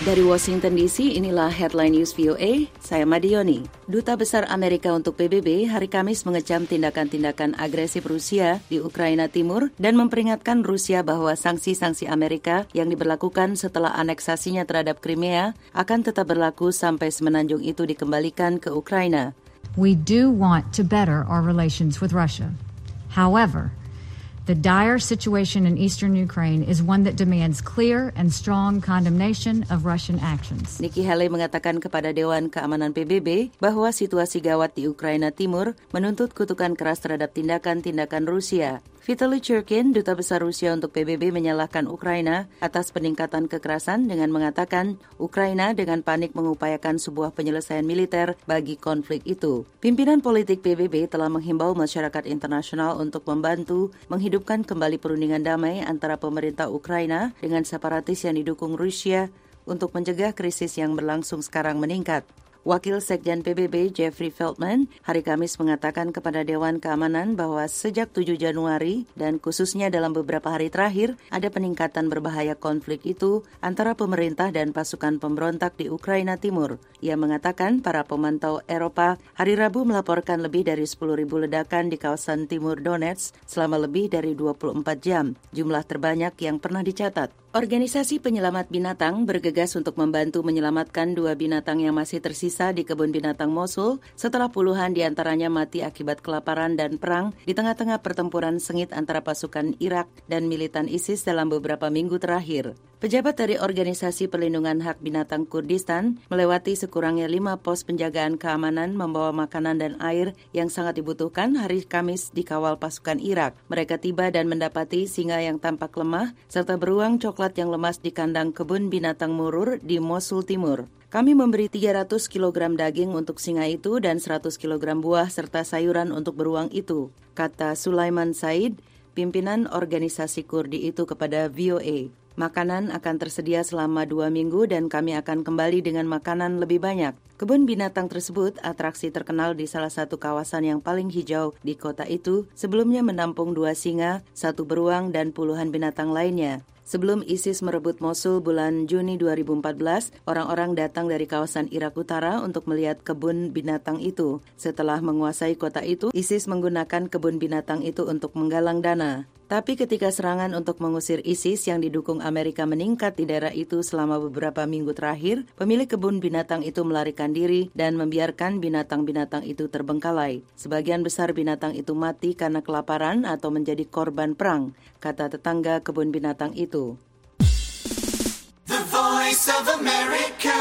Dari Washington DC, inilah Headline News VOA, saya Madioni. Duta Besar Amerika untuk PBB hari Kamis mengecam tindakan-tindakan agresif Rusia di Ukraina Timur dan memperingatkan Rusia bahwa sanksi-sanksi Amerika yang diberlakukan setelah aneksasinya terhadap Crimea akan tetap berlaku sampai semenanjung itu dikembalikan ke Ukraina. We do want to better our relations with Russia. However, the dire situation in eastern Ukraine is one that demands clear and strong condemnation of Russian actions. Nikki Haley mengatakan kepada Dewan Keamanan PBB bahwa situasi gawat di Ukraina Timur menuntut kutukan keras terhadap tindakan-tindakan Rusia. Vitaly Churkin, Duta Besar Rusia untuk PBB, menyalahkan Ukraina atas peningkatan kekerasan dengan mengatakan Ukraina dengan panik mengupayakan sebuah penyelesaian militer bagi konflik itu. Pimpinan politik PBB telah menghimbau masyarakat internasional untuk membantu menghidupkan kembali perundingan damai antara pemerintah Ukraina dengan separatis yang didukung Rusia untuk mencegah krisis yang berlangsung sekarang meningkat. Wakil Sekjen PBB Jeffrey Feltman hari Kamis mengatakan kepada Dewan Keamanan bahwa sejak 7 Januari dan khususnya dalam beberapa hari terakhir ada peningkatan berbahaya konflik itu antara pemerintah dan pasukan pemberontak di Ukraina Timur. Ia mengatakan para pemantau Eropa hari Rabu melaporkan lebih dari 10.000 ledakan di kawasan Timur Donetsk selama lebih dari 24 jam, jumlah terbanyak yang pernah dicatat. Organisasi penyelamat binatang bergegas untuk membantu menyelamatkan 2 binatang yang masih tersisa di kebun binatang Mosul setelah puluhan diantaranya mati akibat kelaparan dan perang di tengah-tengah pertempuran sengit antara pasukan Irak dan militan ISIS dalam beberapa minggu terakhir. Pejabat dari Organisasi Perlindungan Hak Binatang Kurdistan melewati sekurangnya 5 pos penjagaan keamanan membawa makanan dan air yang sangat dibutuhkan hari Kamis dikawal pasukan Irak. Mereka tiba dan mendapati singa yang tampak lemah serta beruang coklat yang lemas di kandang kebun binatang Murur di Mosul Timur. Kami memberi 300 kg daging untuk singa itu dan 100 kg buah serta sayuran untuk beruang itu, kata Sulaiman Said, pimpinan organisasi Kurdi itu kepada VOA. Makanan akan tersedia selama 2 minggu dan kami akan kembali dengan makanan lebih banyak. Kebun binatang tersebut atraksi terkenal di salah satu kawasan yang paling hijau di kota itu, sebelumnya menampung 2 singa, 1 beruang dan puluhan binatang lainnya. Sebelum ISIS merebut Mosul bulan Juni 2014, orang-orang datang dari kawasan Irak Utara untuk melihat kebun binatang itu. Setelah menguasai kota itu, ISIS menggunakan kebun binatang itu untuk menggalang dana. Tapi ketika serangan untuk mengusir ISIS yang didukung Amerika meningkat di daerah itu selama beberapa minggu terakhir, pemilik kebun binatang itu melarikan diri dan membiarkan binatang-binatang itu terbengkalai. Sebagian besar binatang itu mati karena kelaparan atau menjadi korban perang, kata tetangga kebun binatang itu. The Voice of America,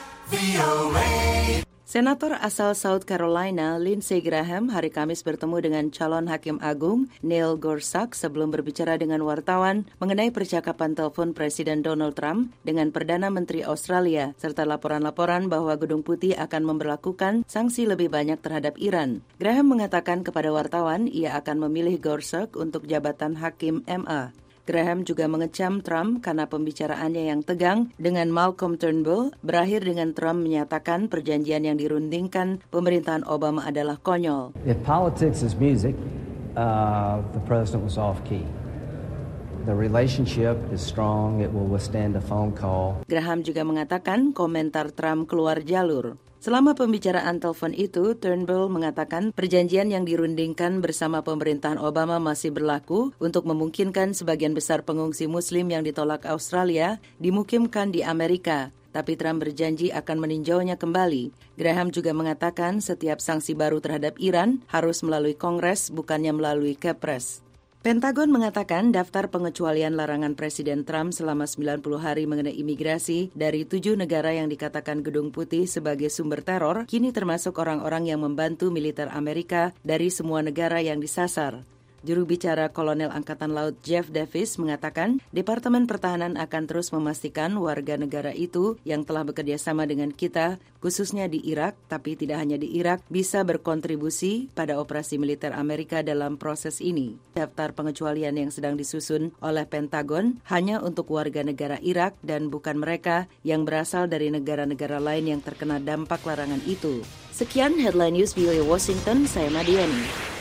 VOA. Senator asal South Carolina, Lindsey Graham, hari Kamis bertemu dengan calon Hakim Agung, Neil Gorsuch, sebelum berbicara dengan wartawan mengenai percakapan telepon Presiden Donald Trump dengan Perdana Menteri Australia, serta laporan-laporan bahwa Gedung Putih akan memberlakukan sanksi lebih banyak terhadap Iran. Graham mengatakan kepada wartawan ia akan memilih Gorsuch untuk jabatan Hakim MA. Graham juga mengecam Trump karena pembicaraannya yang tegang dengan Malcolm Turnbull berakhir dengan Trump menyatakan perjanjian yang dirundingkan pemerintahan Obama adalah konyol. If politics is music, the president was off key. The relationship is strong, it will withstand a phone call. Graham juga mengatakan komentar Trump keluar jalur. Selama pembicaraan telepon itu, Turnbull mengatakan perjanjian yang dirundingkan bersama pemerintahan Obama masih berlaku untuk memungkinkan sebagian besar pengungsi Muslim yang ditolak Australia dimukimkan di Amerika. Tapi Trump berjanji akan meninjaunya kembali. Graham juga mengatakan setiap sanksi baru terhadap Iran harus melalui Kongres, bukannya melalui Kepres. Pentagon mengatakan daftar pengecualian larangan Presiden Trump selama 90 hari mengenai imigrasi dari 7 negara yang dikatakan Gedung Putih sebagai sumber teror, kini termasuk orang-orang yang membantu militer Amerika dari semua negara yang disasar. Juru bicara Kolonel Angkatan Laut Jeff Davis mengatakan Departemen Pertahanan akan terus memastikan warga negara itu yang telah bekerja sama dengan kita, khususnya di Irak, tapi tidak hanya di Irak, bisa berkontribusi pada operasi militer Amerika dalam proses ini. Daftar pengecualian yang sedang disusun oleh Pentagon hanya untuk warga negara Irak dan bukan mereka yang berasal dari negara-negara lain yang terkena dampak larangan itu. Sekian Headline News VOA Washington, saya Madiani.